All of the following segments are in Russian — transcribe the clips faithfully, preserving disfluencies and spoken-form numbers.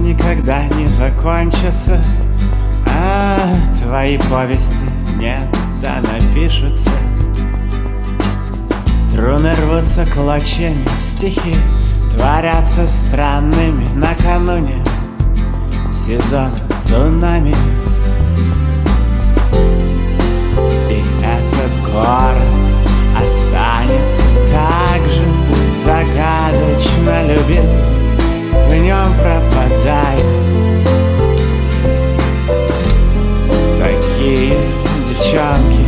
никогда не закончатся, а твои повести не да напишутся. Струны рвутся клочьями, стихи творятся странными накануне сезона цунами. И этот город останется так же загадочно любим, в нем пропадают такие девчонки.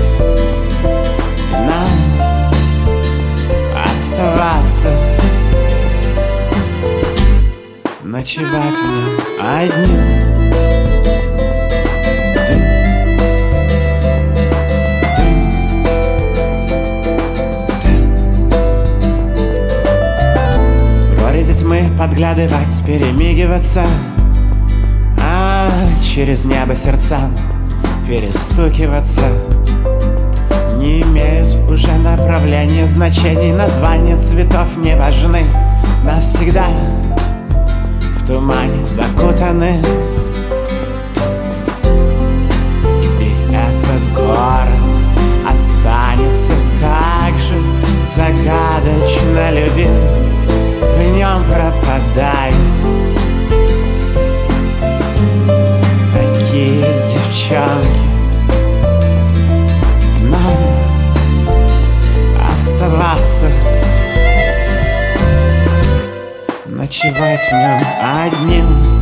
И нам оставаться, ночевать в нем одним. Тьмы подглядывать, перемигиваться, а через небо сердцам перестукиваться. Не имеют уже направления, значений, названия цветов не важны. Навсегда в тумане закутаны. И этот город останется так же загадочно любим, в нем пропадают такие девчонки. Нам оставаться, ночевать в нем одним.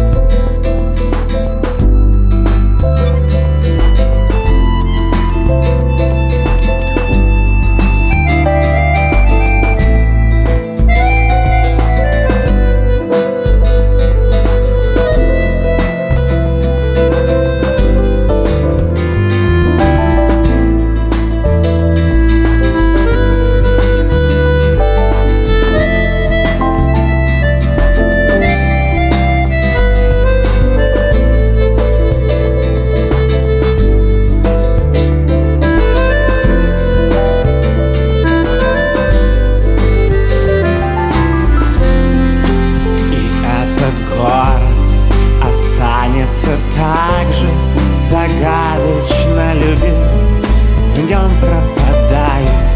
Так же загадочно любим, в нем пропадают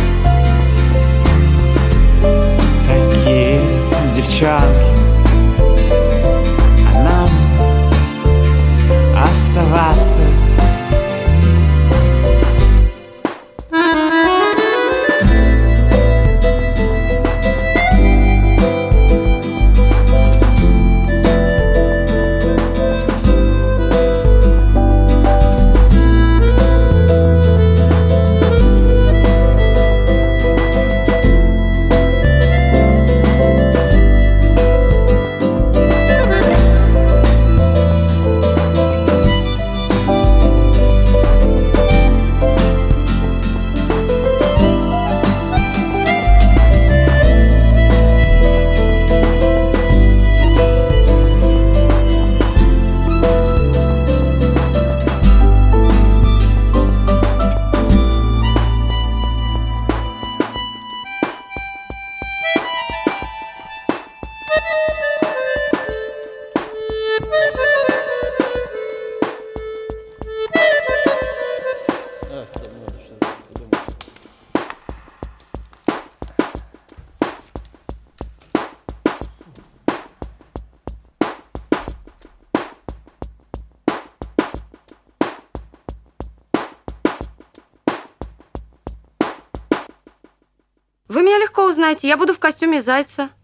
такие девчонки. А нам оставаться, вы меня легко узнаете, я буду в костюме зайца.